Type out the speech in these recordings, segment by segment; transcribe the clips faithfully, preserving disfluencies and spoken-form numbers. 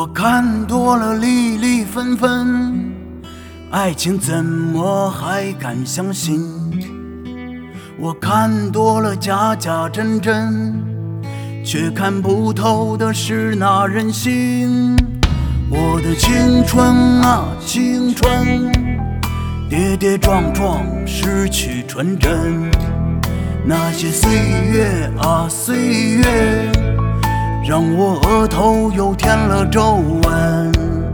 我看多了粒粒纷纷，爱情怎么还敢相信？我看多了假假真真，却看不透的是那人心。我的青春啊青春，跌跌撞撞失去纯真。那些岁月啊岁月，让我额头又添了皱纹。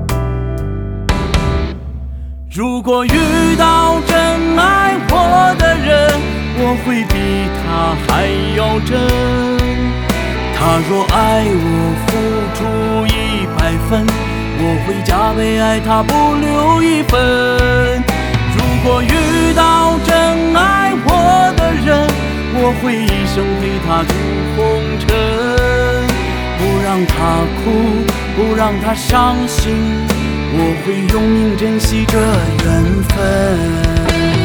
如果遇到真爱我的人，我会比他还要真。他若爱我付出一百分，我会加倍爱他不留一分。如果遇到真爱我的人，我会一生陪他渡红尘，不让他哭，不让他伤心，我会用命珍惜这缘分。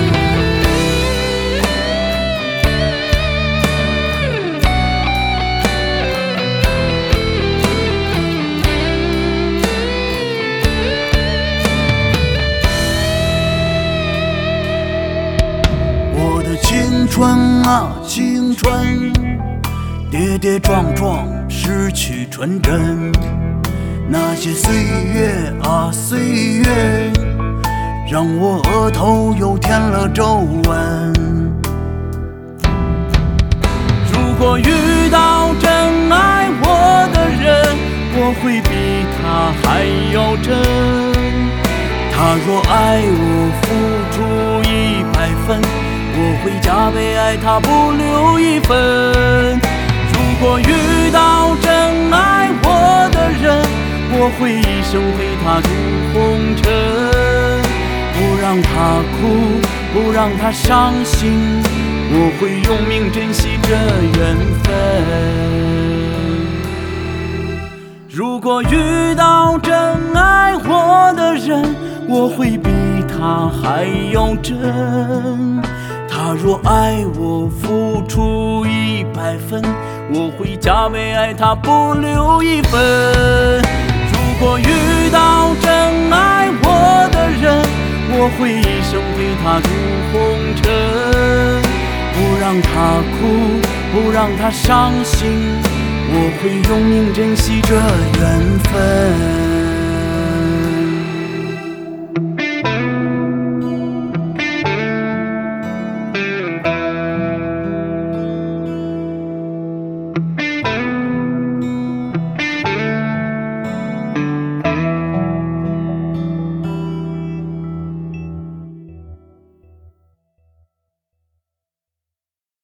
我的青春啊青春，跌跌撞撞失去纯真。那些岁月啊岁月，让我额头又添了皱纹。如果遇到真爱我的人，我会比他还要真。他若爱我付出一百分，我会加倍爱他不留一分。如果遇到真爱我的人，我会一生陪他渡红尘，不让他哭，不让他伤心，我会用命珍惜这缘分。如果遇到真爱我的人，我会比他还要真。他若爱我付出一百分，我会加倍爱他不留一分。如果遇到真爱我的人，我会一生陪他渡红尘，不让他哭，不让他伤心，我会用命珍惜这缘分。